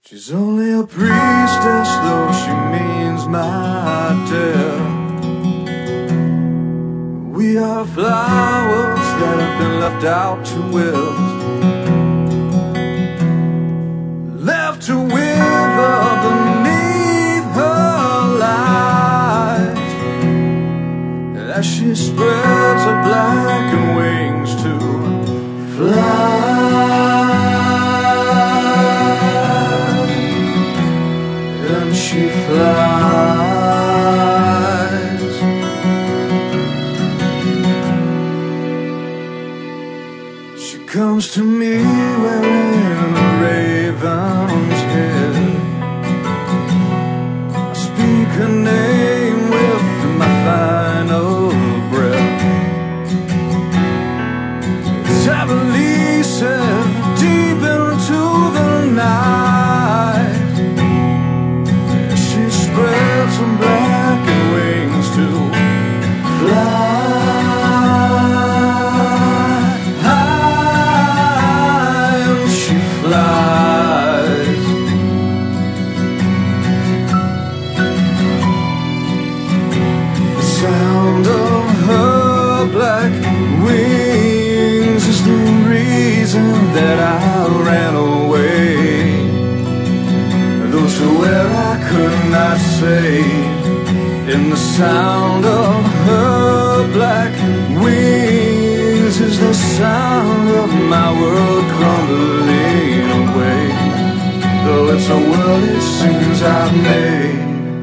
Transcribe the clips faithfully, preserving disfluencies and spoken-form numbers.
She's only a priestess, though she means my death. We are flowers that have been left out to wilt, left to wither beneath her light, as she spreads her blackened wings to fly. And she flies. She comes to me wearing a raven's head. I speak her name with my final breath. It's heavily set deep into the night. She spreads some blackened wings to fly. And she flies. The sound of her black wings is the reason that I ran away. Those who where I could not say, in the sound of her black wings is the sound of my world crumbling away. Though it's a world it seems I've made.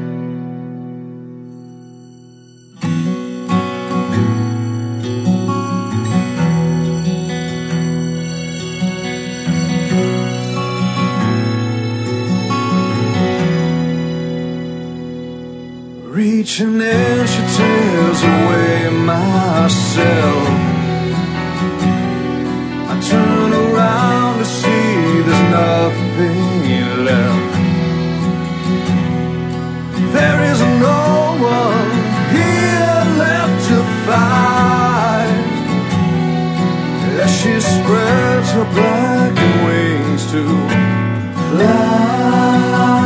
Reaching in, she tears away myself. I turn around to see there's nothing left. There is no one here left to fight, as she spreads her blackened wings to fly.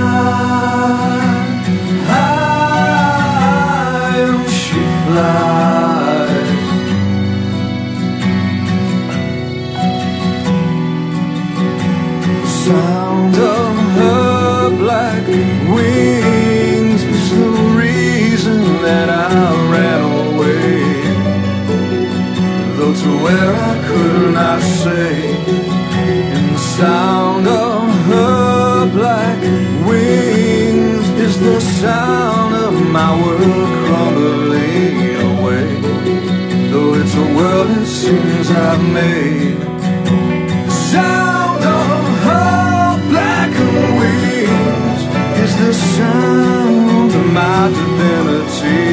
The sound of her black wings is the reason that I ran away. Though to where I could not say, in the sound of her black wings is the sound of my world crumbling away. Though it's a world it seems I've made. The sound of her blackened wings is the sound of my divinity.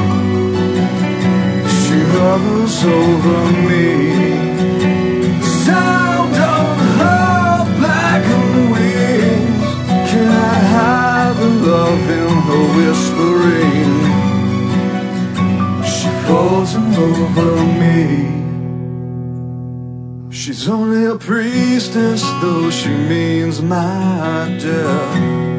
She hovers over me. The sound of her blackened wings, can I hide the love in her whispering? She falls over me. She's only a priestess, though she means my death.